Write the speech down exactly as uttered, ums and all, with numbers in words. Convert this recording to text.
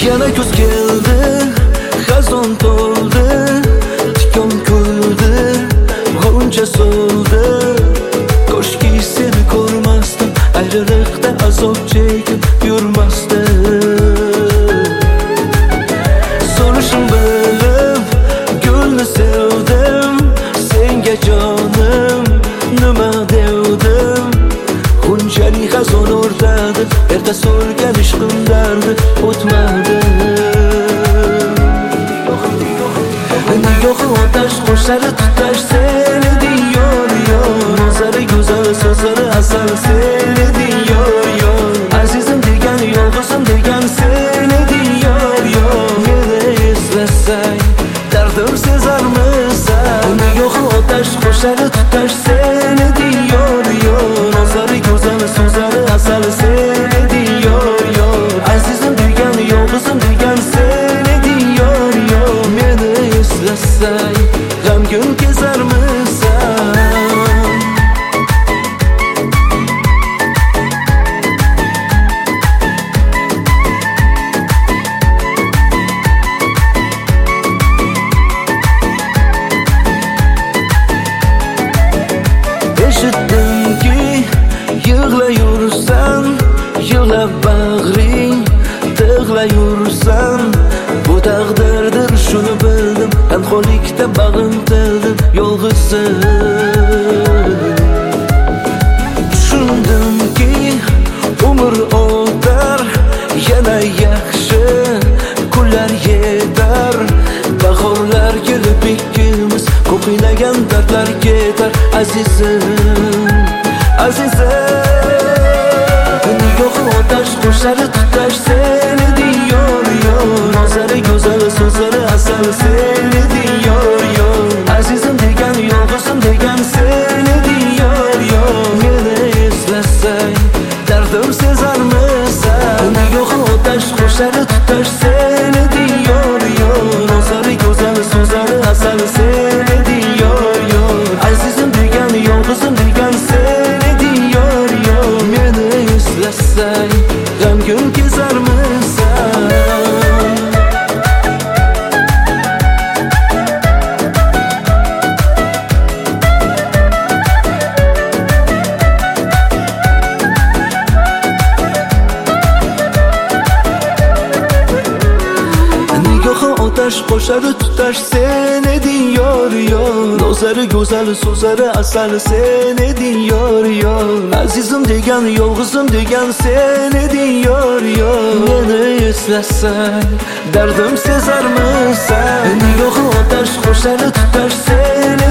Yana kuz keldi, xazon to'ldi, tikon kuldi, g'uncha so'ldi. Ko'shki seni ko'rmasdim, ayriliqda azob chekib yurmasdim. So'rishim bilib, gulni sevdim, senga jonim nima devdim. G'unchali xazon o'rtadi, erta so'rgan ishqim dardi o'tmadi. Nigohi otash qo'shar tutash seni diyor yor. Nazari go'zal so'zlari asal seni diyor yor. Azizim degan yolg'izim degan seni diyor yor. Meni eslasang dardim sezarmisan. Nigohi otash qo'shar tutash seni diyor yor. Nazari go'zal so'zlari asal seni diyor yor. Azizim degan yolg'izim degan seni diyor yor. Meni eslasang g'amgin kezarmisan. Eshitdimki yig'layursan, yig'lab bag'ring tig'layursan. Bu taqdirdir shuni bildim, tanholikda bag'im tildim yolg'izim. Tushundimki umr o'tar, yana yaxshi kunlar yetar. Bahorlar kelib ikkimiz ko'p o'ylagan dardlar ketar. Azizim, azizim, nigohi otash qo'shar tutash seni diyor yor. Nazari go'zal so'zlari asal seni diyor yor. Azizim degan yolg'izim degan seni diyor yor. Meni eslasang dardim sezarmisan. Nigohi otash qo'shar tutash seni diyor yor. Nazari go'zal so'zlari asal seni diyor yor. Azizim degan yolg'izim degan seni diyor yor. Meni eslasang g'amgin kezarmisan. Nigohi otash qo'shar tutash seni diyor yor. Nazari go'zal so'zlari asal seni diyor yor. Azizim degan yolg'izim degan seni diyor yor. Meni eslasang dardim sezarmisan. Nigohi otash qo'shar tutash seni